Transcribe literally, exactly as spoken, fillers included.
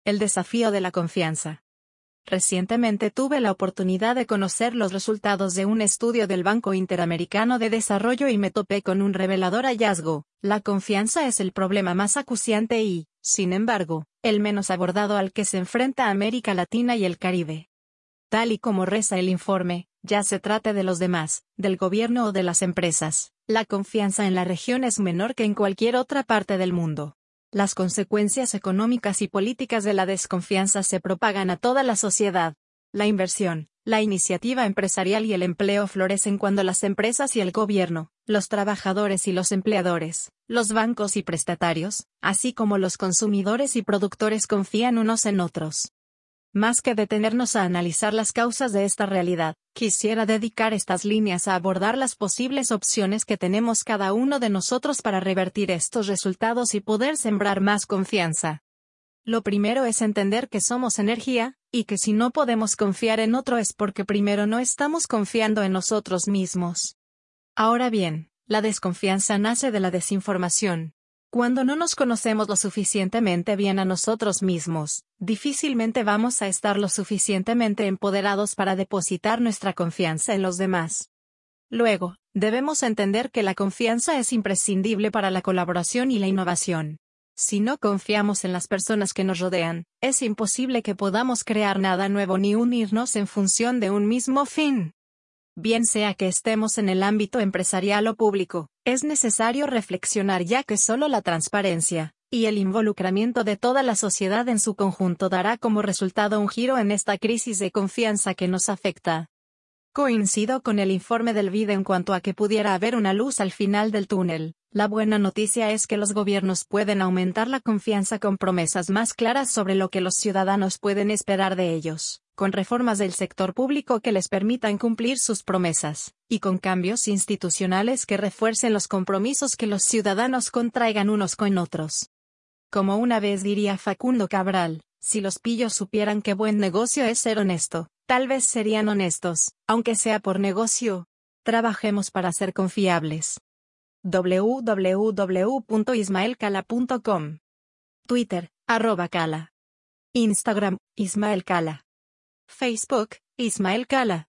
El desafío de la confianza. Recientemente tuve la oportunidad de conocer los resultados de un estudio del Banco Interamericano de Desarrollo y me topé con un revelador hallazgo. La confianza es el problema más acuciante y, sin embargo, el menos abordado al que se enfrenta América Latina y el Caribe. Tal y como reza el informe, ya se trate de los demás, del gobierno o de las empresas, la confianza en la región es menor que en cualquier otra parte del mundo. Las consecuencias económicas y políticas de la desconfianza se propagan a toda la sociedad. La inversión, la iniciativa empresarial y el empleo florecen cuando las empresas y el gobierno, los trabajadores y los empleadores, los bancos y prestatarios, así como los consumidores y productores confían unos en otros. Más que detenernos a analizar las causas de esta realidad, quisiera dedicar estas líneas a abordar las posibles opciones que tenemos cada uno de nosotros para revertir estos resultados y poder sembrar más confianza. Lo primero es entender que somos energía, y que si no podemos confiar en otro es porque primero no estamos confiando en nosotros mismos. Ahora bien, la desconfianza nace de la desinformación. Cuando no nos conocemos lo suficientemente bien a nosotros mismos, difícilmente vamos a estar lo suficientemente empoderados para depositar nuestra confianza en los demás. Luego, debemos entender que la confianza es imprescindible para la colaboración y la innovación. Si no confiamos en las personas que nos rodean, es imposible que podamos crear nada nuevo ni unirnos en función de un mismo fin. Bien sea que estemos en el ámbito empresarial o público, es necesario reflexionar ya que solo la transparencia, y el involucramiento de toda la sociedad en su conjunto dará como resultado un giro en esta crisis de confianza que nos afecta. Coincido con el informe del B I D en cuanto a que pudiera haber una luz al final del túnel. La buena noticia es que los gobiernos pueden aumentar la confianza con promesas más claras sobre lo que los ciudadanos pueden esperar de ellos, con reformas del sector público que les permitan cumplir sus promesas, y con cambios institucionales que refuercen los compromisos que los ciudadanos contraigan unos con otros. Como una vez diría Facundo Cabral, si los pillos supieran qué buen negocio es ser honesto, tal vez serían honestos, aunque sea por negocio. Trabajemos para ser confiables. w w w punto ismael cala punto com. Twitter, arroba Cala. Instagram, Ismael Cala. Facebook, Ismael Cala.